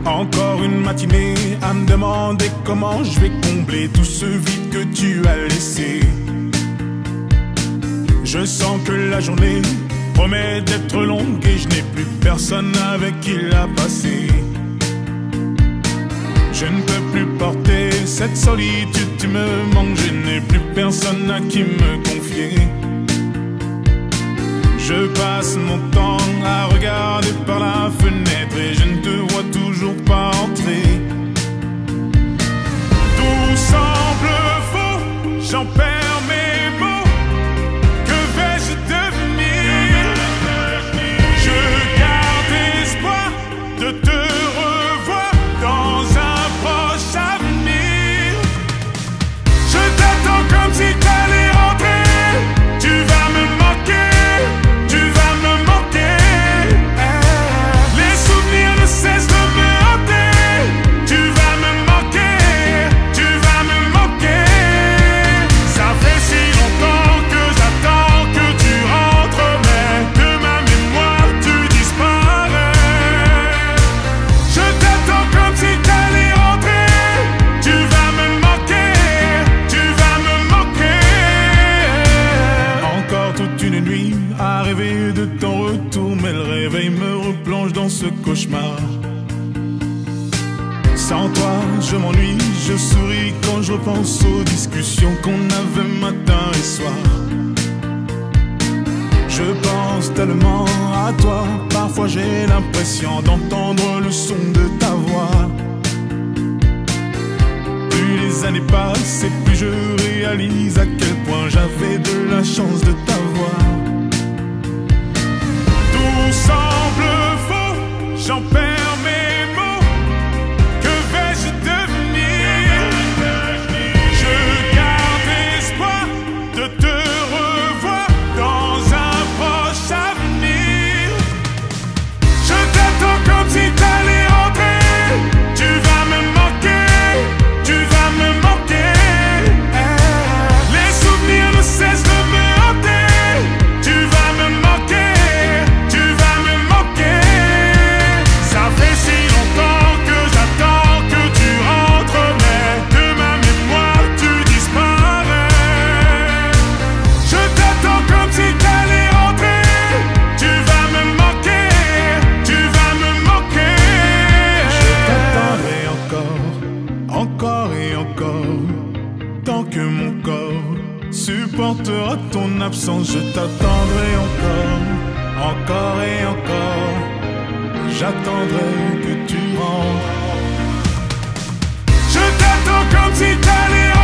Encore une matinée à me demander comment je vais combler tout ce vide que tu as laissé. Je sens que la journée promet d'être longue et je n'ai plus personne avec qui la passer. Je ne peux plus porter cette solitude, tu me manques, je n'ai plus personne à qui me confier. Je passe mon temps à regarder par la fenêtre et je ne te vois toujours pas entrer. Tout semble faux, j'en perds mes mots. Que vais-je devenir? Je garde espoir de te revoir dans un proche avenir. Je t'attends comme si t'allais rentrer. Tu vas me manquer. À rêver de ton retour, mais le réveil me replonge dans ce cauchemar. Sans toi, je m'ennuie, je souris quand je repense aux discussions qu'on avait matin et soir. Je pense tellement à toi, parfois j'ai l'impression d'entendre le son de ta voix. Plus les années passent et plus je réalise à quel point j'avais de la chance de t'avoir. Tout semble faux, j'en perds mes mots. Que vais-je devenir? Je garde espoir de te revoir dans un proche avenir. Je t'attends comme si t'allais rentrer. Tu vas me manquer, tu vas me manquer. Les souvenirs ne cessent de me hanter. Tu vas me manquer. Encore et encore, tant que mon corps supportera ton absence, je t'attendrai encore et encore. J'attendrai que tu rentres. Je t'attends comme si t'allais